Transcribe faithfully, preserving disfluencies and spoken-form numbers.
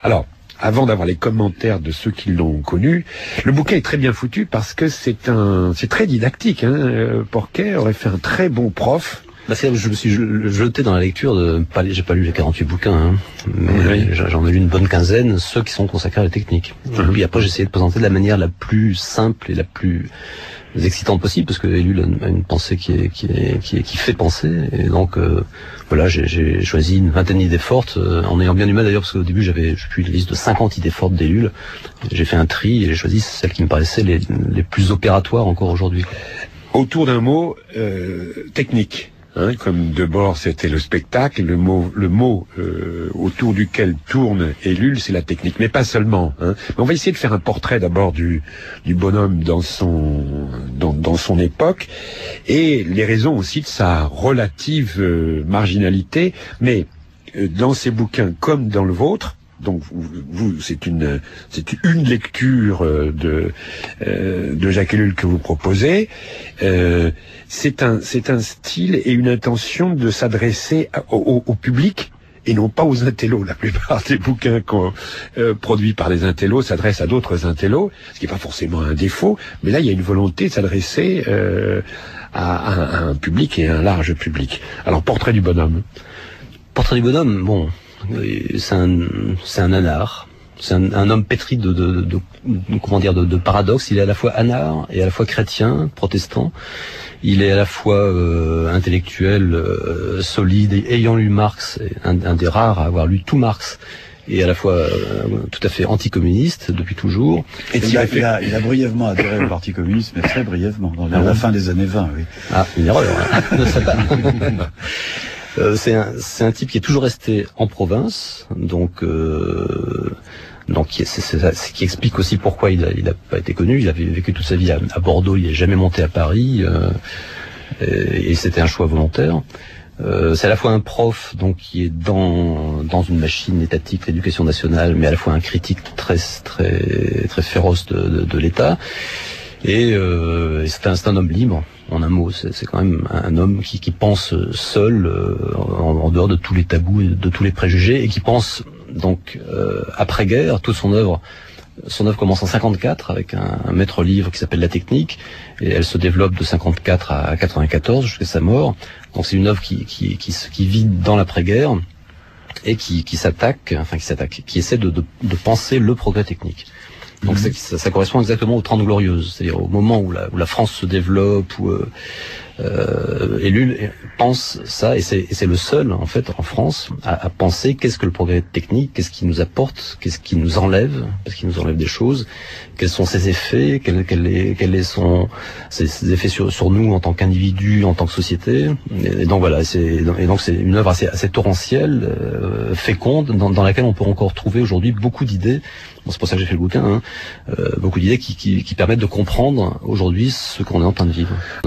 Alors, avant d'avoir les commentaires de ceux qui l'ont connu, le bouquin est très bien foutu parce que c'est un, c'est très didactique. Hein. Porquet aurait fait un très bon prof. Bah c'est, je me suis jeté dans la lecture de, pas, j'ai pas lu les quarante-huit bouquins, hein, mais oui. J'en ai lu une bonne quinzaine, ceux qui sont consacrés à la technique. Mmh. Et puis après, j'ai essayé de présenter de la manière la plus simple et la plus excitante possible, parce que Ellul a une pensée qui est, qui est, qui est, qui fait penser, et donc, euh, voilà, j'ai, j'ai choisi une vingtaine d'idées fortes, euh, en ayant bien du mal d'ailleurs, parce qu'au début, j'avais, je suis une liste de cinquante idées fortes d'Ellul. J'ai fait un tri, et j'ai choisi celles qui me paraissaient les, les plus opératoires encore aujourd'hui. Autour d'un mot, euh, technique. Hein, comme Debord c'était le spectacle, le mot, le mot euh, autour duquel tourne Ellul, c'est la technique, mais pas seulement. Hein. On va essayer de faire un portrait d'abord du, du bonhomme dans son, dans, dans son époque, et les raisons aussi de sa relative euh, marginalité. Mais euh, dans ces bouquins comme dans le vôtre, donc vous, vous c'est une c'est une lecture de euh, de Jacques Ellul que vous proposez. Euh, c'est un c'est un style et une intention de s'adresser au, au public et non pas aux intellos. La plupart des bouquins qu'on, euh, produits par les intellos s'adressent à d'autres intellos, ce qui n'est pas forcément un défaut. Mais là, il y a une volonté de s'adresser euh, à, à, à un public et à un large public. Alors, portrait du bonhomme. Portrait du bonhomme, bon. C'est un, c'est un anard. C'est un, un homme pétri de, de, de, de comment dire, de, de paradoxes. Il est à la fois anard et à la fois chrétien, protestant. Il est à la fois euh, intellectuel, euh, solide, et ayant lu Marx, un, un des rares à avoir lu tout Marx, et à la fois euh, tout à fait anticommuniste depuis toujours. Et il a, il, a, il a brièvement adhéré au Parti communiste, mais très brièvement, dans la, la fin des années vingt, oui. Ah, une erreur, hein. Ne serait pas. Euh, c'est un, c'est un type qui est toujours resté en province, donc, euh, donc c'est, c'est, c'est, ce qui explique aussi pourquoi il a, il a pas été connu. Il avait vécu toute sa vie à, à Bordeaux, il n'est jamais monté à Paris, euh, et, et c'était un choix volontaire. Euh, c'est à la fois un prof, donc qui est dans dans une machine étatique, l'éducation nationale, mais à la fois un critique très très très féroce de, de, de l'État. Et, euh, et c'est, un, c'est un homme libre, en un mot. C'est, c'est quand même un homme qui, qui pense seul, euh, en, en dehors de tous les tabous et de tous les préjugés, et qui pense donc euh, après-guerre. Toute son œuvre, son œuvre commence en cinquante-quatre avec un, un maître-livre qui s'appelle La Technique, et elle se développe de cinquante-quatre à quatre-vingt-quatorze jusqu'à sa mort. Donc c'est une œuvre qui, qui, qui, qui vit dans l'après-guerre et qui, qui s'attaque, enfin qui s'attaque, qui essaie de, de, de penser le progrès technique. Donc mmh. ça, ça correspond exactement aux Trente Glorieuses, c'est-à-dire au moment où la, où la France se développe, où euh, euh, Ellul pense ça, et c'est, et c'est le seul en fait en France à, à penser qu'est-ce que le progrès technique, qu'est-ce qui nous apporte, qu'est-ce qui nous enlève, parce qu'il nous enlève des choses, quels sont ses effets, quels quel est, quel est son ses, ses effets sur, sur nous en tant qu'individus, en tant que société. Et, et donc voilà, c'est, et donc c'est une œuvre assez, assez torrentielle, euh, féconde, dans, dans laquelle on peut encore trouver aujourd'hui beaucoup d'idées. Bon, c'est pour ça que j'ai fait le bouquin, hein. Euh, beaucoup d'idées qui, qui, qui permettent de comprendre aujourd'hui ce qu'on est en train de vivre.